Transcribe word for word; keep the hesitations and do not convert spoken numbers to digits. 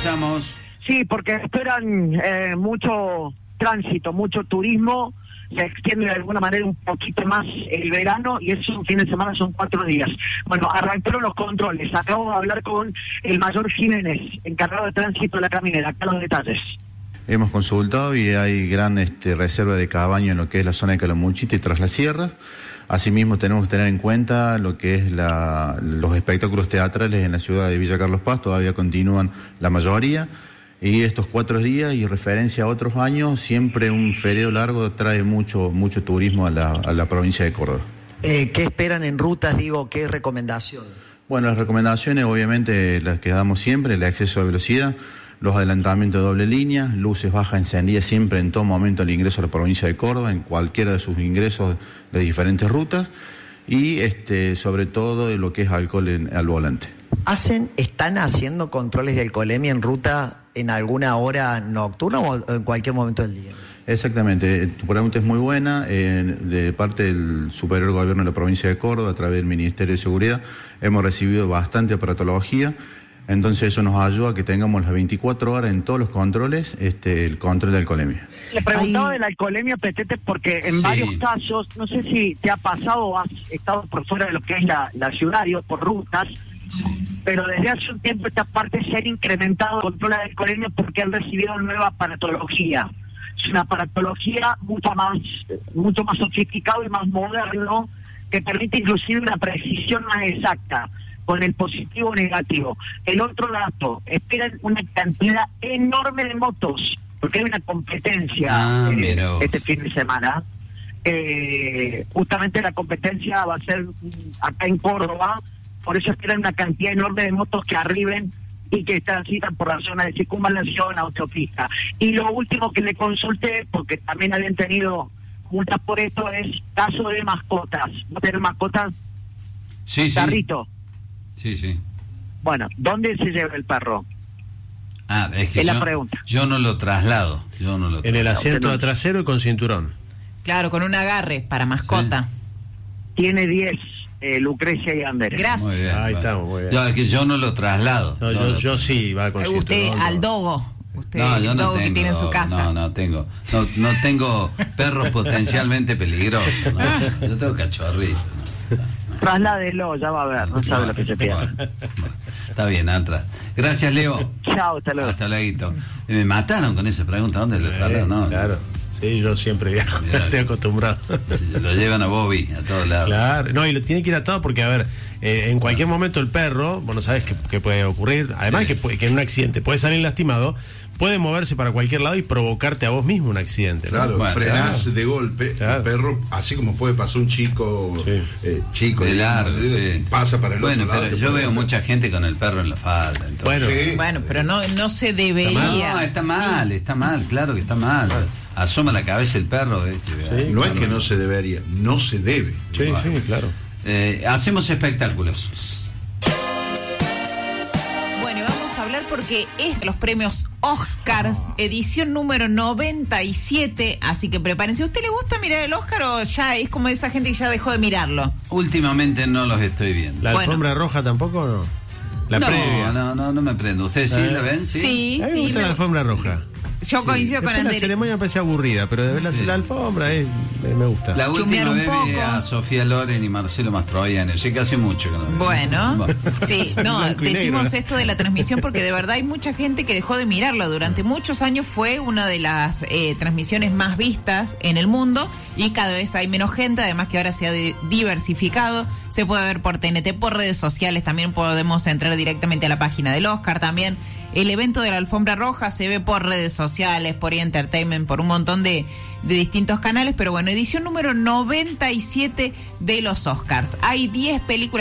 escuchamos. Sí, porque esperan eh, mucho tránsito, mucho turismo. Se extiende de alguna manera un poquito más el verano y es un fin de semana, son cuatro días. Bueno, arrancaron los controles. Acabo de hablar con el mayor Jiménez, encargado de tránsito de la caminera. Acá los detalles. Hemos consultado y hay gran este, reserva de cabaña en lo que es la zona de Calamuchita y tras las sierras. Asimismo tenemos que tener en cuenta lo que es la, los espectáculos teatrales en la ciudad de Villa Carlos Paz, todavía continúan la mayoría. Y estos cuatro días, y referencia a otros años, siempre un feriado largo trae mucho mucho turismo a la, a la provincia de Córdoba. Eh, ¿Qué esperan en rutas? Digo, ¿qué recomendación? Bueno, las recomendaciones obviamente las que damos siempre, el exceso de velocidad, los adelantamientos de doble línea, luces bajas encendidas siempre en todo momento al ingreso a la provincia de Córdoba, en cualquiera de sus ingresos de diferentes rutas, y este sobre todo lo que es alcohol en, al volante. ¿Hacen, están haciendo controles de alcoholemia en ruta en alguna hora nocturna o en cualquier momento del día? Exactamente, tu pregunta es muy buena. Eh, de parte del Superior Gobierno de la provincia de Córdoba, a través del Ministerio de Seguridad, hemos recibido bastante aparatología, entonces eso nos ayuda a que tengamos las veinticuatro horas en todos los controles, este, el control de alcoholemia. Le preguntaba Ahí... de la alcoholemia, Petete, porque en Sí. varios casos, no sé si te ha pasado o has estado por fuera de lo que es la, la ciudad, digo, por rutas, Sí. pero desde hace un tiempo esta parte se ha incrementado el control de la alcoholemia porque han recibido nueva aparatología. Es una aparatología mucho más, mucho más sofisticado y más moderno, que permite inclusive una precisión más exacta con el positivo o negativo. El otro dato, esperan una cantidad enorme de motos, porque hay una competencia Ah, eh, mira vos. este fin de semana. Eh, justamente la competencia va a ser mm, acá en Córdoba, por eso esperan una cantidad enorme de motos que arriben y que transitan por la zona de circunvalación, autopista. Y lo último que le consulté, porque también habían tenido multas por esto, es caso de mascotas. ¿No tener mascotas? Sí, sí. Carrito. Sí, sí. Bueno, ¿dónde se lleva el perro? Ah, es que Es la yo, pregunta. yo no lo traslado. Yo no lo En el traslado. asiento no. trasero y con cinturón. Claro, con un agarre para mascota. Tiene diez, eh, Lucrecia y Ander. Gracias. Muy bien. Ahí bueno. estamos, muy bien. Yo, es que yo no lo traslado. No, No yo, lo- yo sí, va con Usted cinturón. al no. dogo. Usted, No, yo el no dogo tengo, que tiene en su casa. No, no tengo. No, no tengo perros potencialmente peligrosos. ¿no? Yo tengo cachorritos. Trasládelo, ya va a ver, no sabe lo que se pierde. Bueno, está bien, atrás. Gracias, Leo. Chao, hasta luego. Hasta luego. Me mataron con esa pregunta. ¿Dónde lo traslado? No, Claro. Sí, yo siempre viajo. Mirá. Estoy acostumbrado. Lo llevan a Bobby a todos lados. Claro, no, y lo tiene que ir atado porque, a ver, eh, en cualquier momento el perro, bueno, sabes que, que puede ocurrir, además Sí. que, puede- que en un accidente puede salir lastimado, puede moverse para cualquier lado y provocarte a vos mismo un accidente, ¿no? Claro, Bueno, frenás claro. de golpe, Claro. el perro, así como puede pasar un chico, Sí. eh, chico, De digamos, largo, de- sí. pasa para el Bueno, otro lado. pero te yo puede veo golpear. mucha gente con el perro en la falda. entonces- Bueno, Sí. Bueno, pero no, no se No, debería. está mal, está mal, claro que está mal. Asoma la cabeza el perro. ¿viste? Sí. No es que no se debería, no se debe. Sí, sí, claro. Eh, hacemos espectáculos. Bueno, y vamos a hablar porque es los premios Oscars, edición número noventa y siete, así que prepárense. ¿A usted le gusta mirar el Oscar o ya es como esa gente que ya dejó de mirarlo? Últimamente no los estoy viendo. ¿La Bueno. alfombra roja tampoco o no? La no, previa. no, no, no me prendo. ¿Ustedes sí Eh. la ven? Sí. Sí, A mí me sí. gusta me- la alfombra roja. Yo coincido con Después la Ander. ceremonia me parece aburrida, pero de ver la, Sí. la alfombra es, me, me gusta. La Chumear última un vez vi poco. a Sofía Loren y Marcelo Mastroianni. Sé que hace mucho que no veo. Bueno, sí, no, Blanco y decimos negro. esto de la transmisión porque de verdad hay mucha gente que dejó de mirarlo. Durante muchos años fue una de las eh, transmisiones más vistas en el mundo y cada vez hay menos gente, además que ahora se ha di- diversificado. Se puede ver por T N T, por redes sociales, también podemos entrar directamente a la página del Oscar también. El evento de la alfombra roja se ve por redes sociales, por Entertainment, por un montón de, de distintos canales, pero bueno, edición número noventa y siete de los Oscars. Hay diez películas